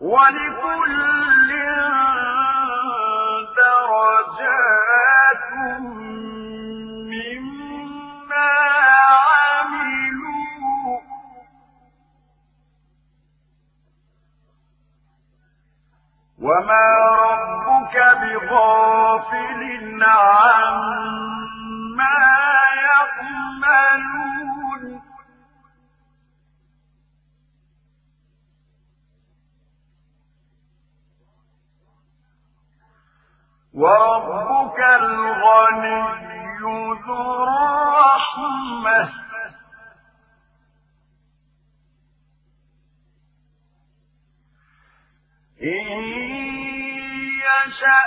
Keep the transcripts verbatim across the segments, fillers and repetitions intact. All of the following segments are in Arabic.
ولكل درجات مما عملوا وما ربك بغافل عما يعملون وربك الغني ذو الرحمة إن يشأ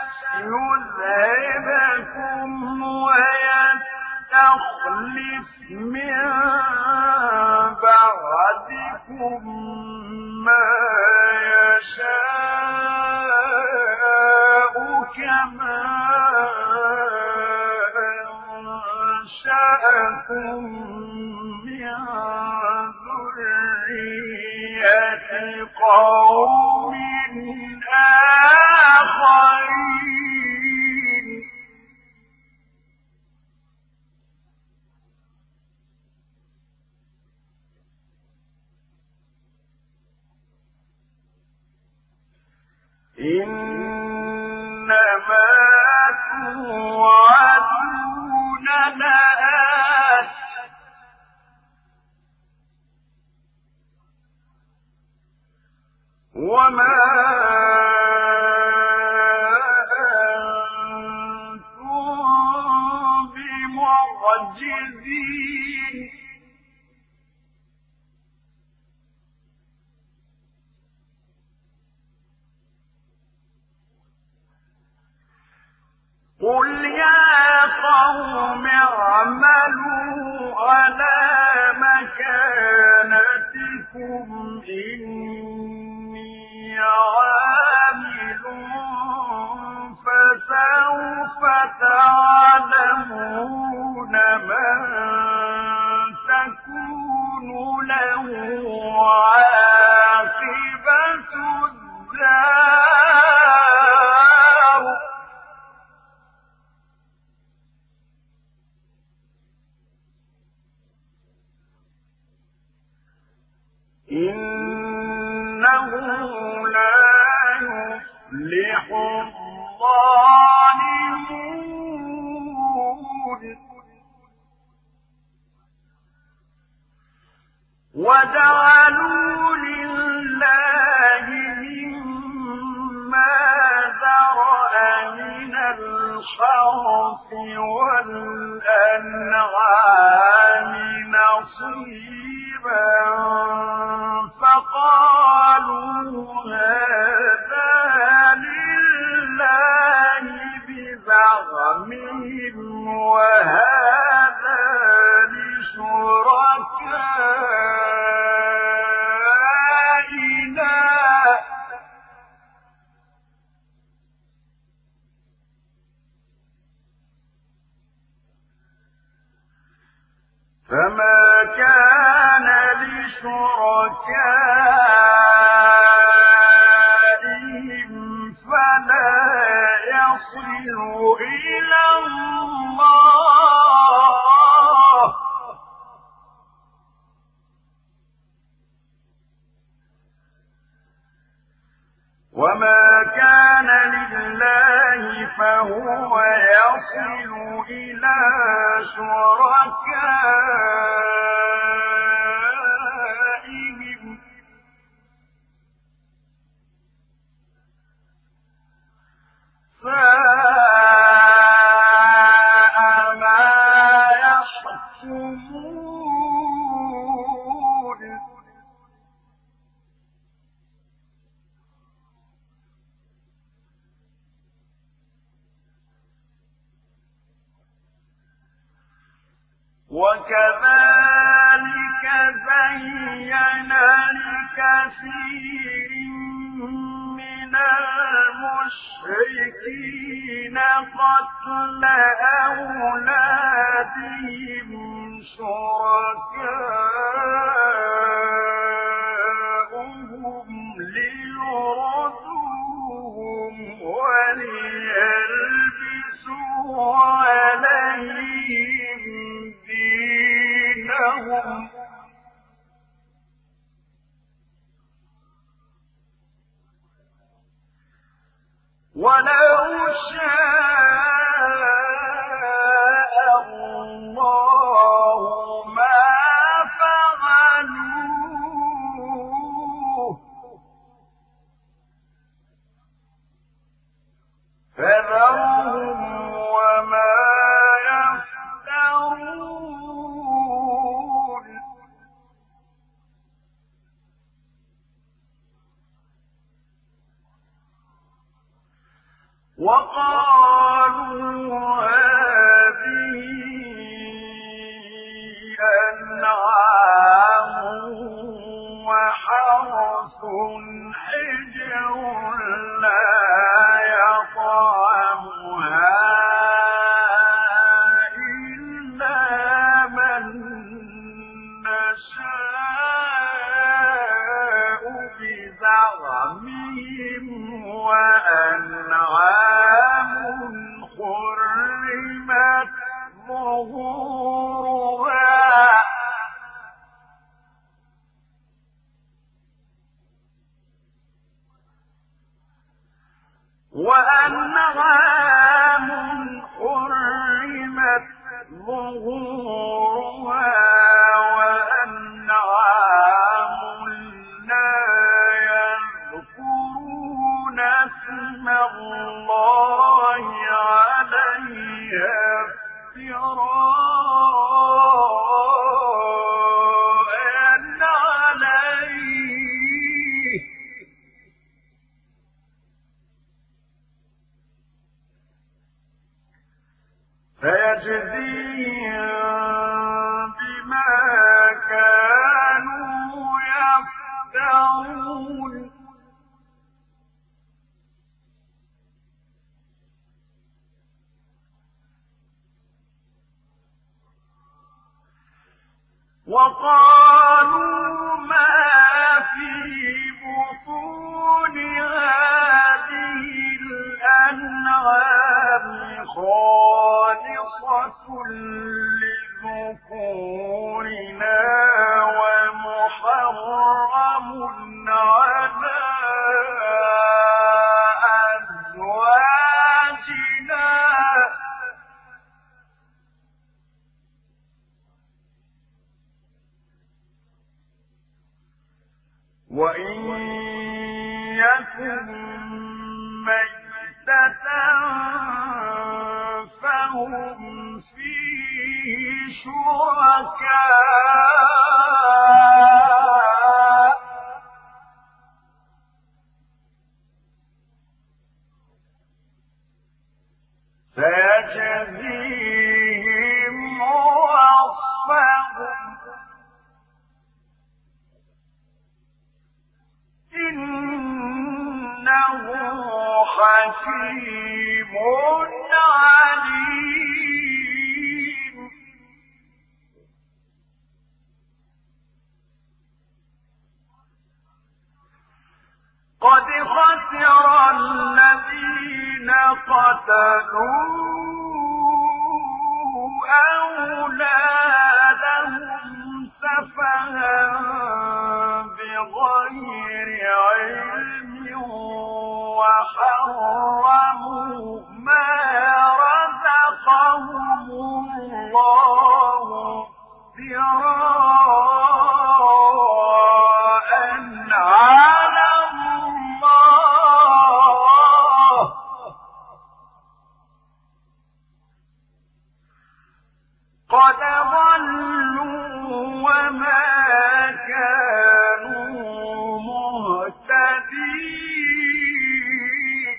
يذهبكم ويستخلف من بعدكم ما يشاء كما أنشأكم من ذرية قوم آخرين إنما توعدون لآت وما أنتم بمعجزين قل يا قوم اعملوا على مكانتكم إني عامل فسوف تعلمون من تكون له عاقبة الدار إنه لا يفلح الظالمون وجعلوا لله مما ذرأ من الحرث والأنعام نصيبا فقالوا هذا لله بزعمهم وهذا لشركائنا فما كان لشركائهم فلا يصل إلى الله وما كان لله فهو يصل إلى شركائهم ساء ما يحكمون وكذلك زين لكثير من المشركين قتل أولادهم شركاؤهم ليروا وقالوا هذه أنعام وحرث حجر لا يطعمها إلا من نشاء بزعمهم وأنعام حرمت ظهورها وأنعام حرمت ظهورها وأنعام لا يذكرون اسم الله عليها افتراء عليه فيجزيهم بما كانوا يفترون وقالوا ما في بطون هذه الأنعام خالصة لذكورنا ومحرم على أزواجنا وإن يكن ميتة فهم فيه شركاء سيجزيهم وصفهم إنه حكيم عليم قد خسر الذين قتلوا أولادهم سفها بغير علم وحرموا ما رزقهم الله افتراء على الله قد ضلوا وما كانوا مهتدين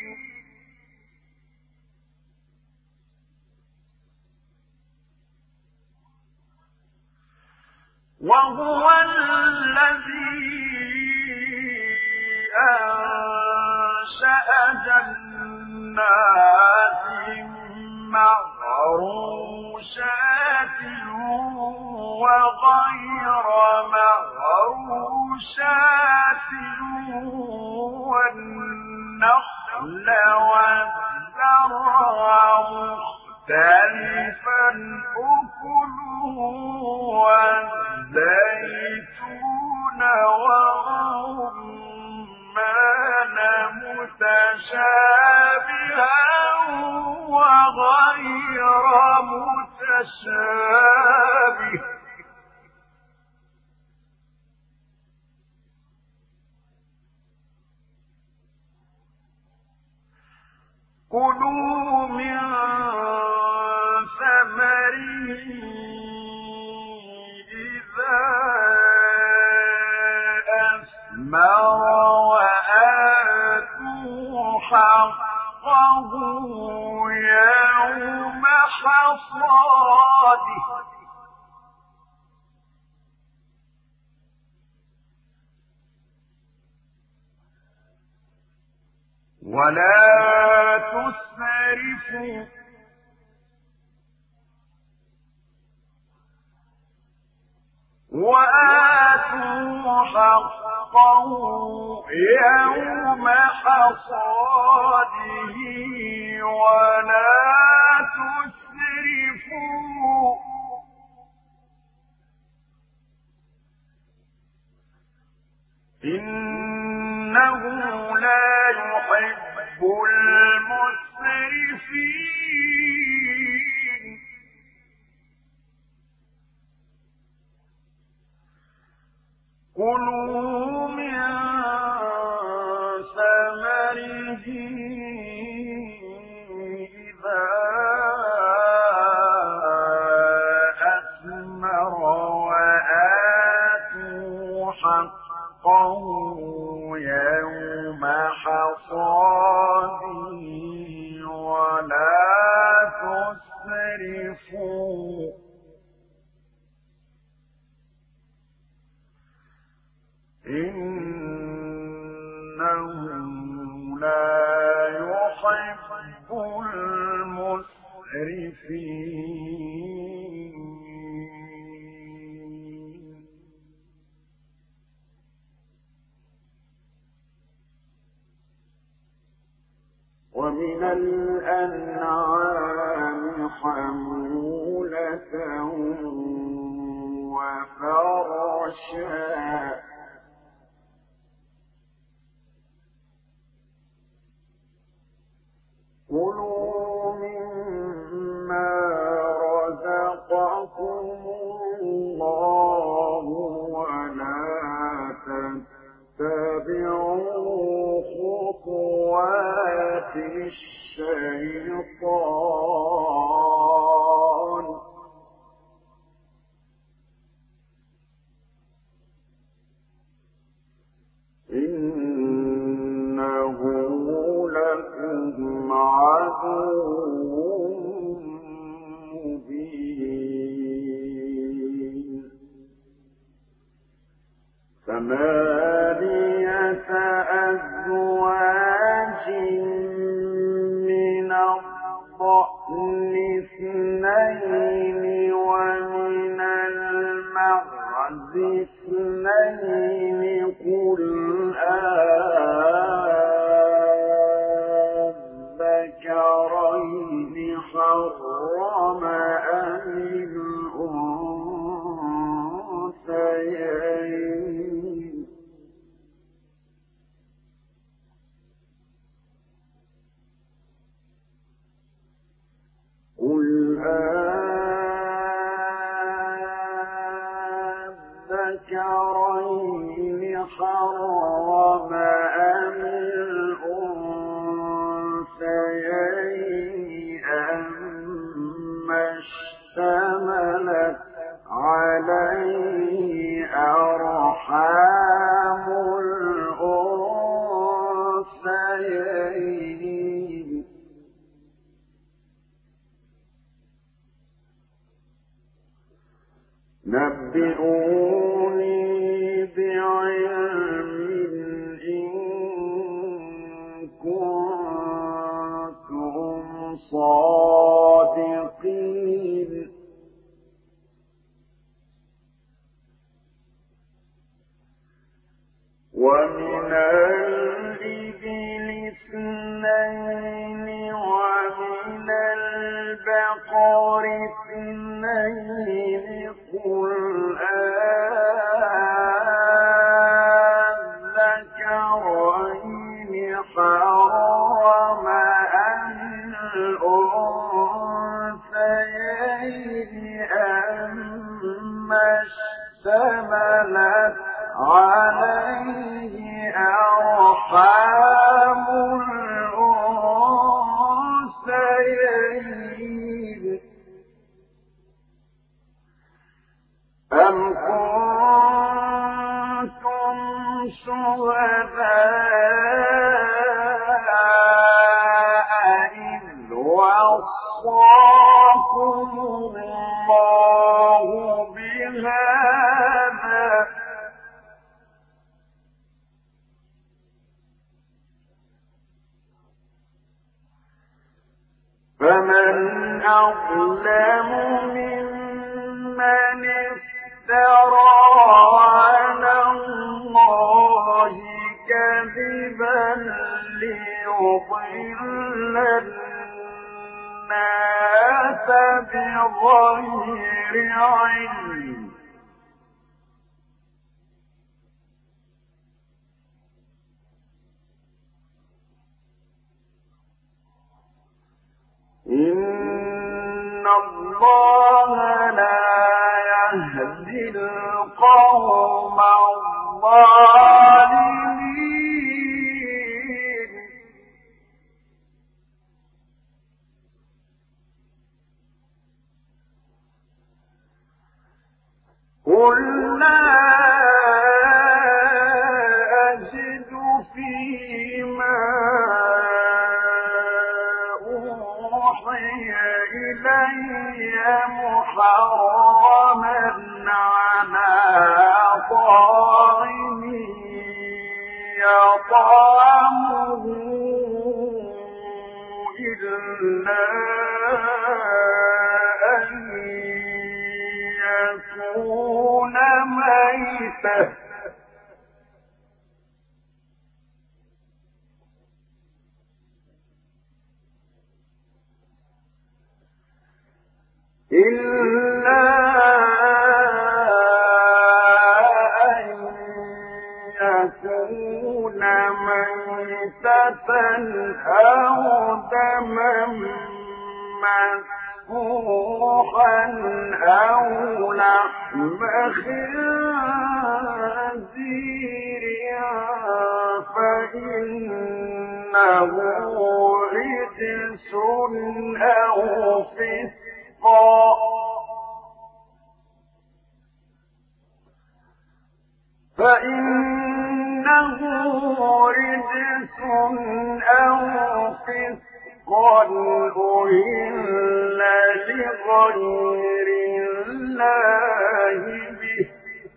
وهو الذي أنشأ جنات معروشات وغير معروشات والنخل والزرع مختلفا أكله والزيتون والرمان متشابها وغير متشابه كلوا من ثمره إذا أثمر وآتوا حقه حقه يوم حصاده ولا تسرفوا وآتوا حقه يوم حصاده ولا تسرفوا إنه لا يحب المسرفين كلوا من ثمره إذا أثمر وآتوا حقه يوم حصاده ولا تسرفوا إنه لا يحب المسرفين ومن الأنعام حمولة وفرشا كلوا مما رزقكم الله ولا تتبعوا خطوات الشيطان إنه لكم عدو مبين ثمانية أزواج من الضأن اثنين ومن المعز اثنين قل أذكرين حرم أم الأنثيين قل أذكرين حرم أم الأنثيين أما اشتملت عليه أرحام الأنثيين نبئوني بعلم إن كنتم صادقين ومن الإبل اثنين ومن البقر اثنين قل أذكرين حرم أم الأنثيين أما اشتملت عليه أرحام الأنثيين أم كنتم شهداء أظلم ممن افترى على الله كذبا ليضل الناس بغير علم إن الله لا يهدي القوم الظالمين قل لا أجد فيما إلي محرما على طاعم يطعمه إلا أن يكون ميتا إلا أن يكون ميتة أو دما مسفوحا أو لحم خنزير فإنه رجس أو فسق فإنه رجس أو فسقا أهل لغير الله به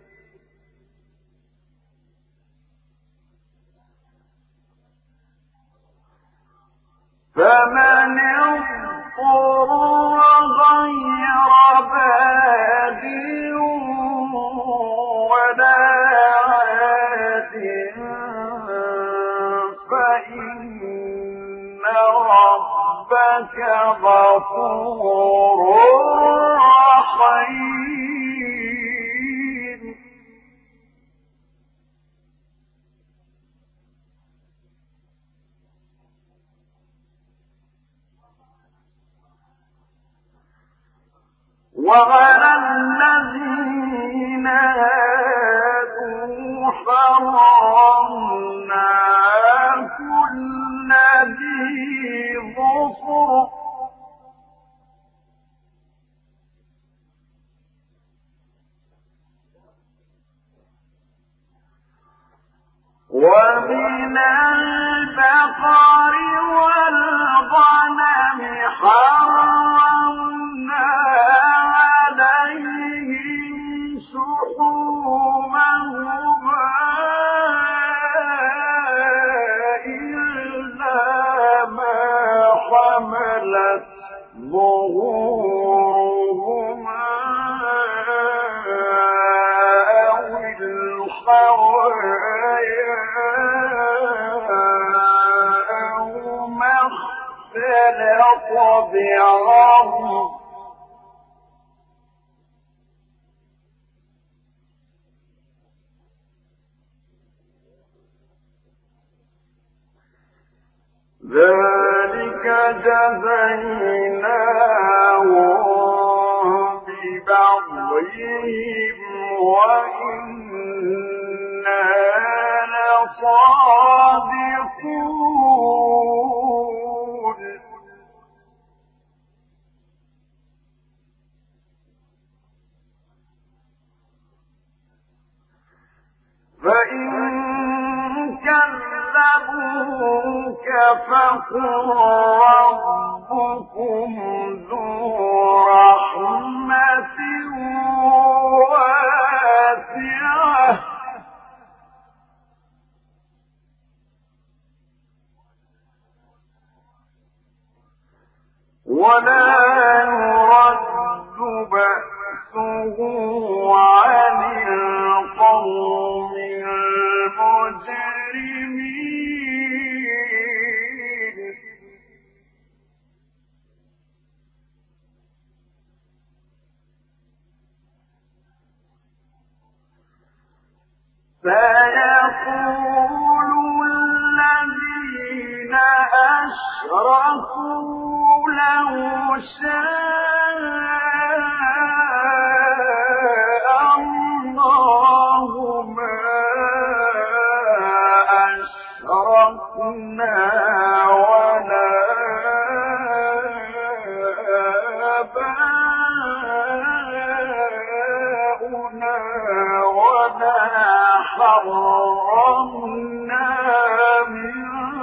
فمن اضطر غير باد ولا عاد فإن ربك غفور رحيم وعلى الذين هادوا حرمنا كل ذي ظفر ومن البقر والغنم حرمنا عليهم شحومهما إلا ما حملت ظهورهما أو الحوايا أو ما اختلط بعظم ذلك جزيناهم ببغيهم وإنا لصادقون فإن كذبوك فقل ربكم ذو رحمة واسعة ولا بأسه عن القوم المجرمين سيقول الذين أشركوا لو شاء الله ما أشركنا ولا آباؤنا ولا حرمنا من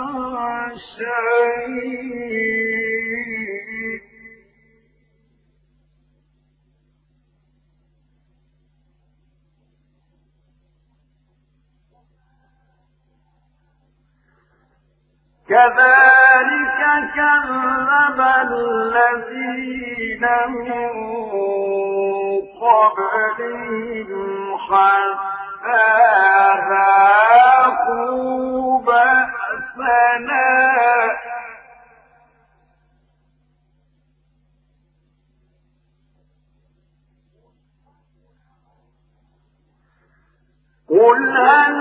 شيء كذلك كذب الذين من قبلهم حتى ذاقوا بأسنا قل هل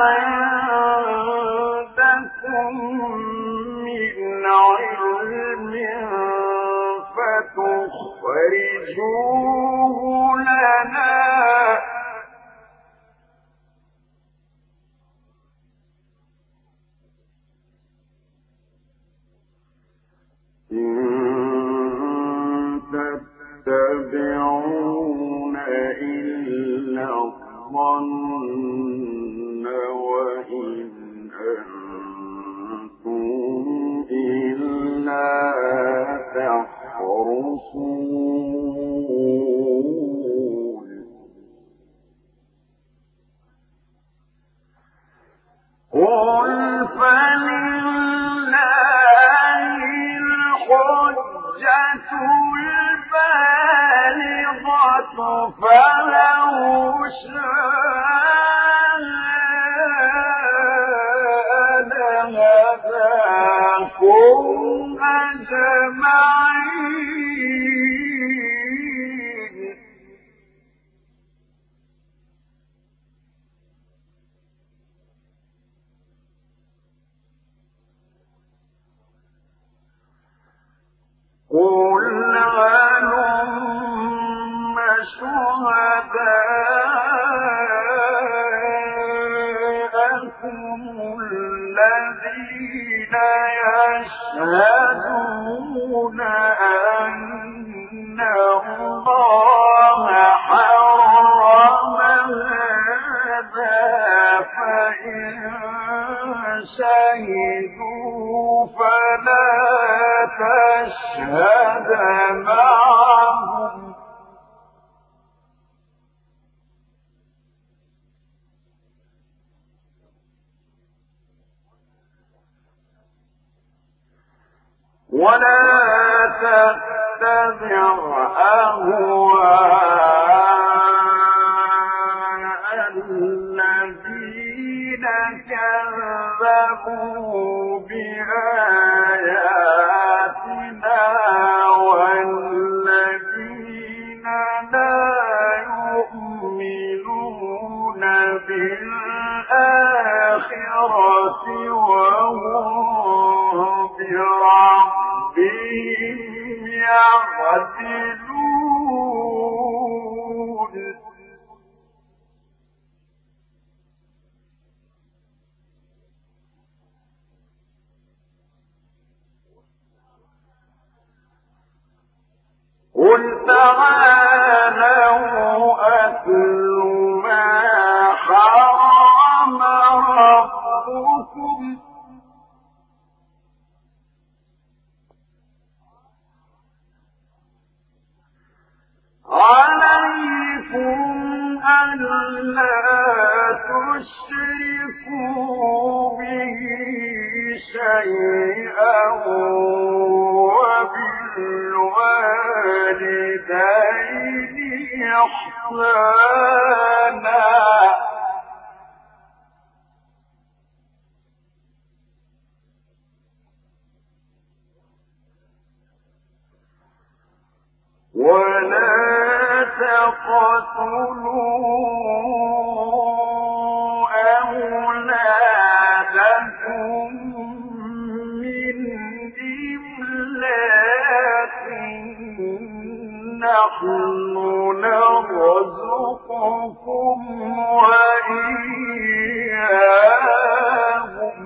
عندكم من علم فتخرجوه لنا إن تتبعون إلا الظن وإن أنتم إلا تخرصون قل فلله الحجة البالغة فلو شاء لهداكم أجمعين قل هلم شهداءكم الذين يشهدون أن الله حرم هذا فإن شهدوا فلا تشهد معهم ولا تتبع أهواء الذين كذبوا بآياتنا والذين لا يؤمنون بالآخرة وهم بربهم يعدلون قل تعالوا أتل ما حرم ربكم عليكم ألا تشركوا به شيئا وبالوالدين بالوالدين إحسانا ولا تقتلوا أولادكم من إملاق نحن نرزقكم وإياهم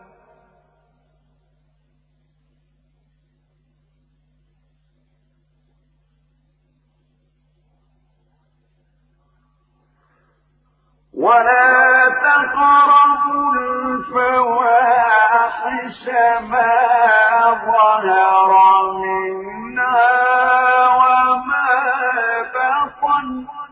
ولا تقربوا الفواحش ما ظهر منها وما بطن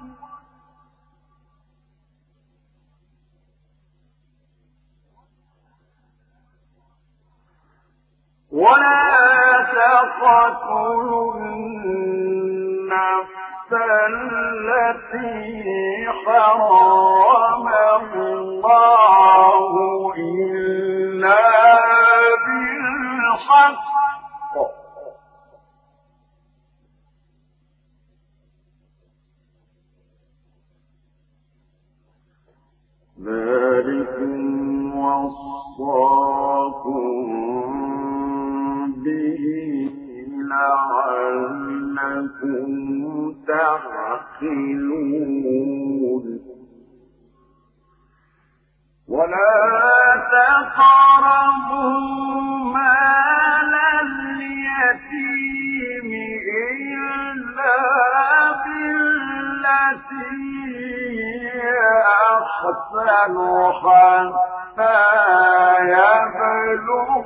ولا تقتلوا النفس التي حرم الله إلا بالحق ذلكم وصاكم به لعلكم تعقلون ولا تقربوا مال اليتيم إلا بالتي هي أحسن حتى يبلغ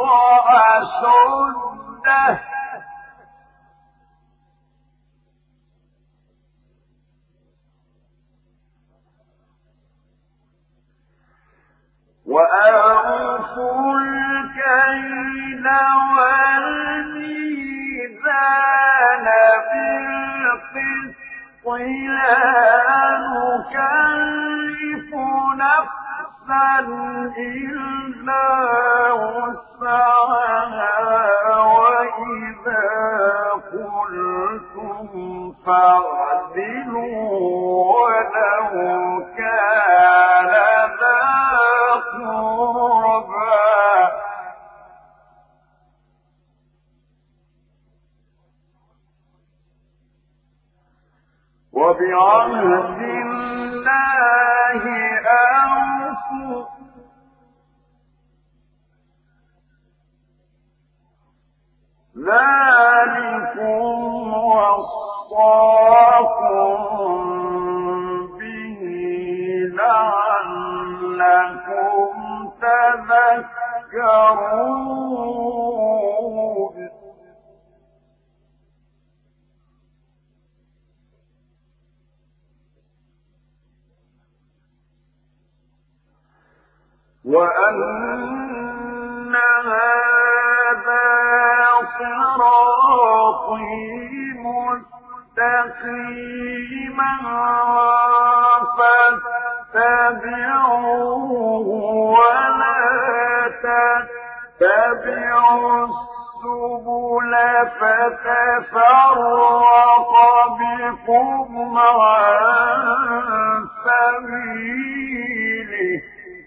أشده وأوفوا الكيل والميزان بالقسط لا نكلف نفسا إلا وسعها وإذا قلتم فاعدلوا ولو كان ذا قربى وبعهد الله أوفوا ذلكم وصاكم به لعلكم تذكرون وأن هذا صراطي مستقيما فاتبعوه ولا تتبعوا السبل فتفرق بكم عن سبيله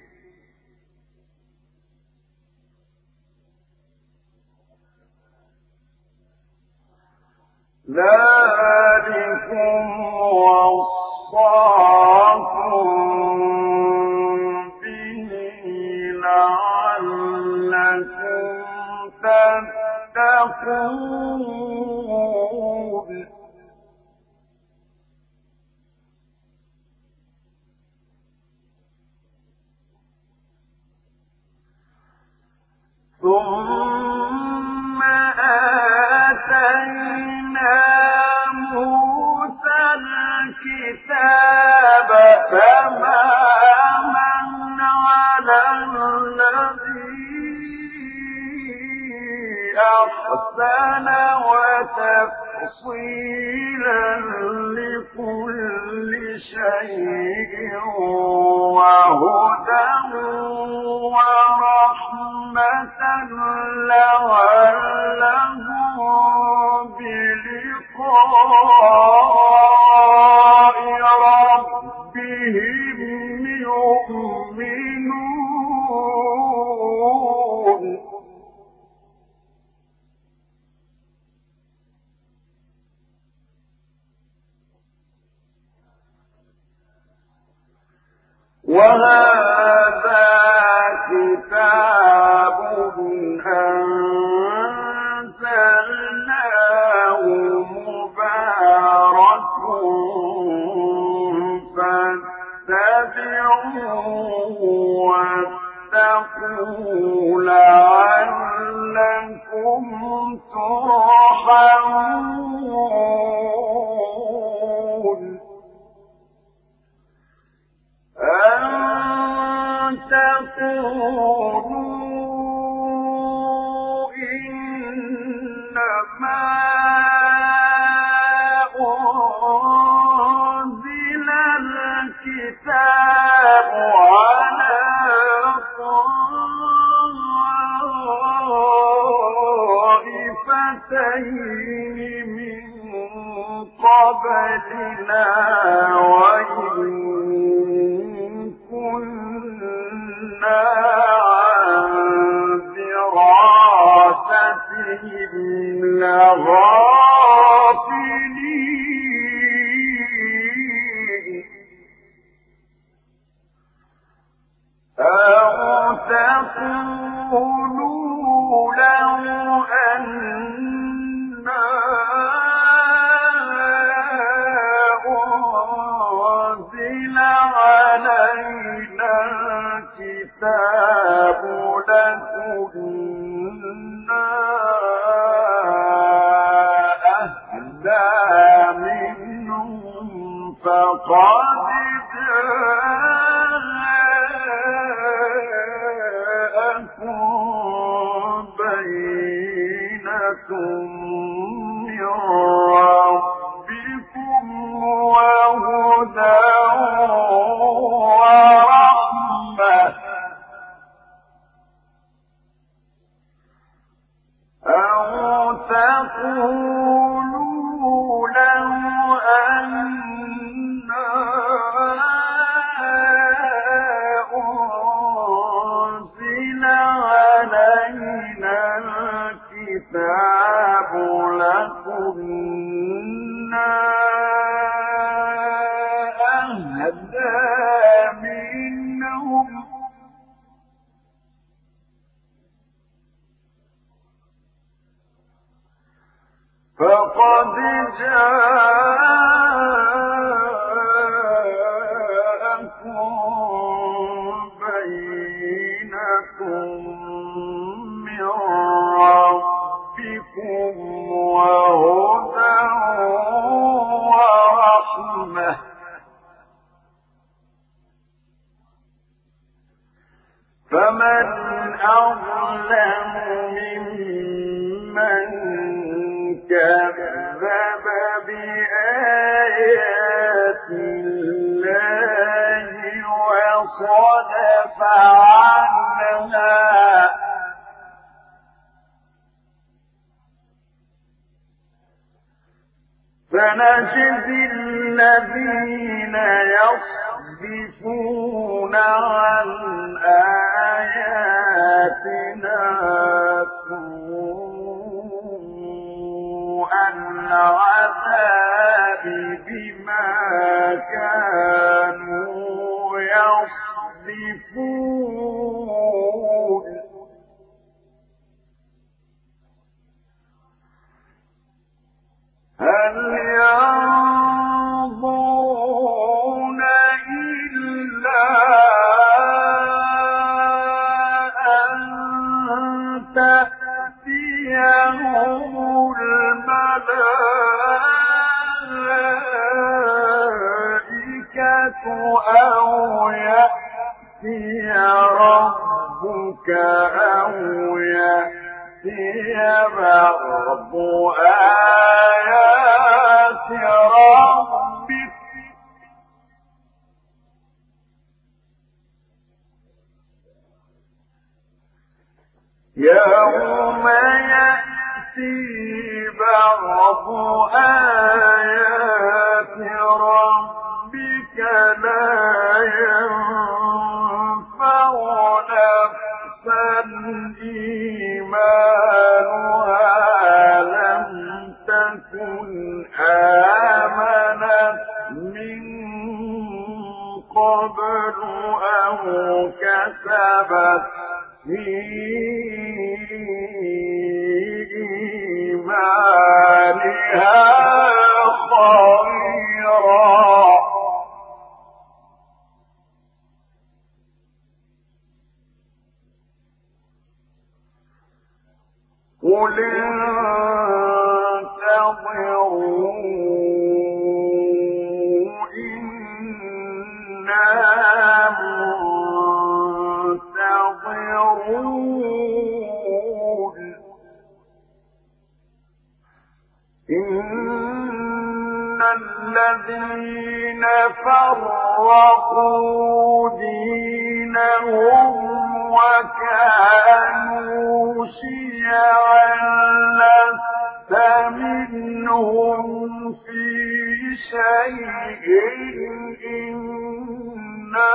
ذلكم وصاكم به لعلكم تتقون ثم آتينا موسى الكتاب تماما على الذي أحسن وتفصيلا شيء وهدى ورحمة لعلهم بلقاء ربهم يؤمنون وهذا كتاب أنزلناه مبارك فاتبعوه واتقوا لعلكم ترحمون أن تقولوا إنما أنزل الكتاب على طائفتين من قبلنا وإن كنا عن دراستهم لغافلين أو تقولوا لو أنا أنزل علينا الكتاب لكنا أهدى منهم فقد جاءكم بينة من ربكم وهدى ورحمة أو تقولوا لو أنا أنزل علينا الكتاب لكنا أهدى منهم فقد جاءكم بينة من ربكم وهدى ورحمة فمن أظلم ممن كذب بآيات الله وصدف عنها فنجزي الذين يصدفون عن آياتنا سوء العذاب بما كانوا يصدفون هل ينظرون إلا أن تأتيهم الملائكة أو يأتي ربك أو يأتي بعض آيات ربك يوم يأتي بعض آيات ربك لا ينفع نفسا إيمانها لم تكن آمنت من قبل أو كسبت في إيمانها خيرا قل انتظروا إنا منتظرون إن الذين فرقوا دينهم وكانوا شيعا لست منهم في شيء إنما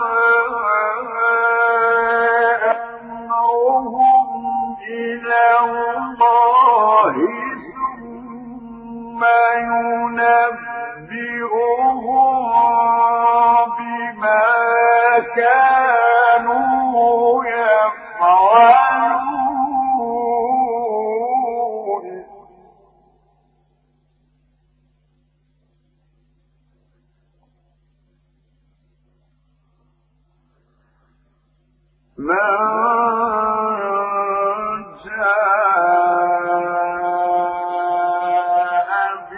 أمرهم إلى الله ثم ينبئهم بما كانوا يفعلون من جاء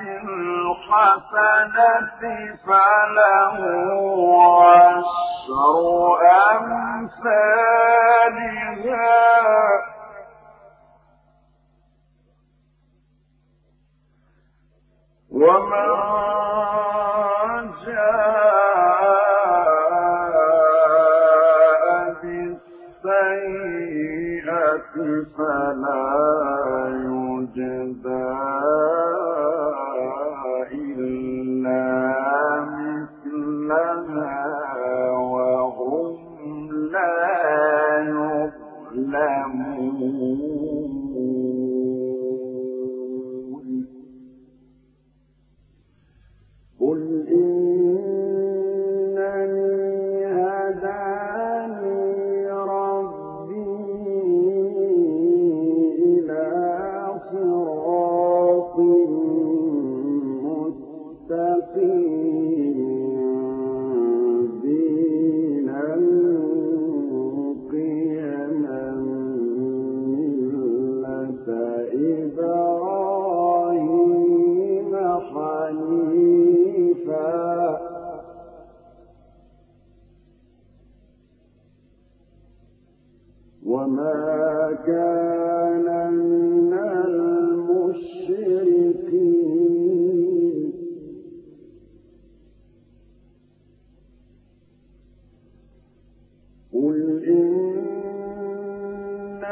بالحسنة فله عشر أمثالها ومن جاء بالسيئة فلا يجزى إلا مثلها وهم لا يظلمون قل إنني هداني ربي إلى صراط مستقيم دينا قيما ملة إبراهيم حنيفا وما كان من المشركين قل إن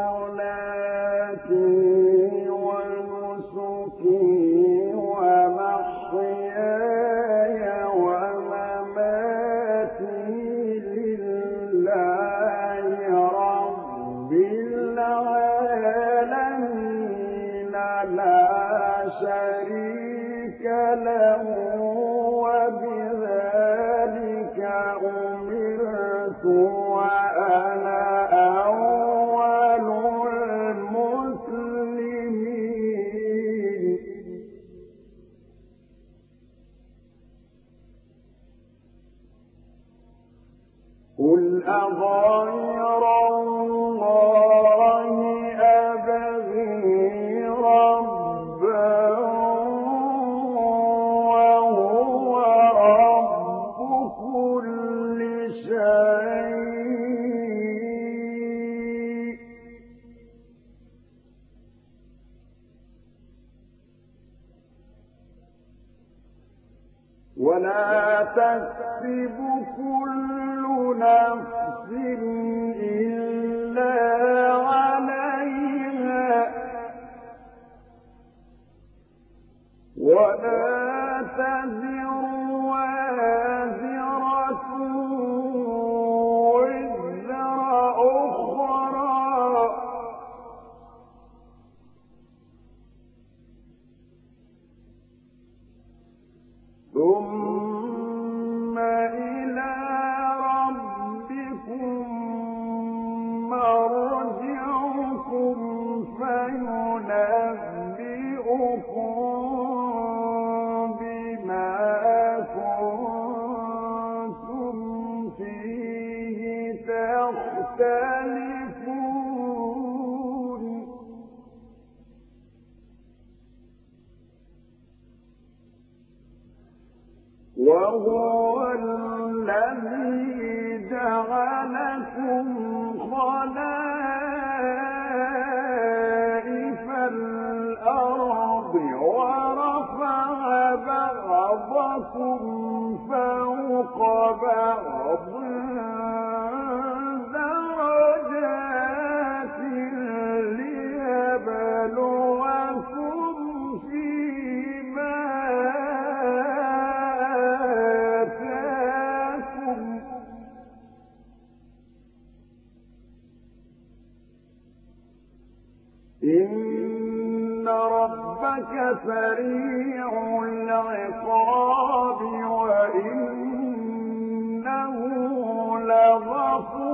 صلاتي ونسكي ومحياي ومماتي لله رب العالمين لا شريك له وبذلك أمرت وأنا أول المسلمين قل أغير الله أبغي ربا وهو رب كل شيء ولا تكسب كل نفس إلا عليها ولا تزر وازرة وزر أخرى ثم إلى ربكم مرجعكم فينبئكم بما كنتم فيه تختلفون وهو الذي جعلكم خلائف الأرض ورفع بعضكم فوق بعض درجات ليبلوكم فيما آتاكم إن ربك سريع العقاب وإنه لغفور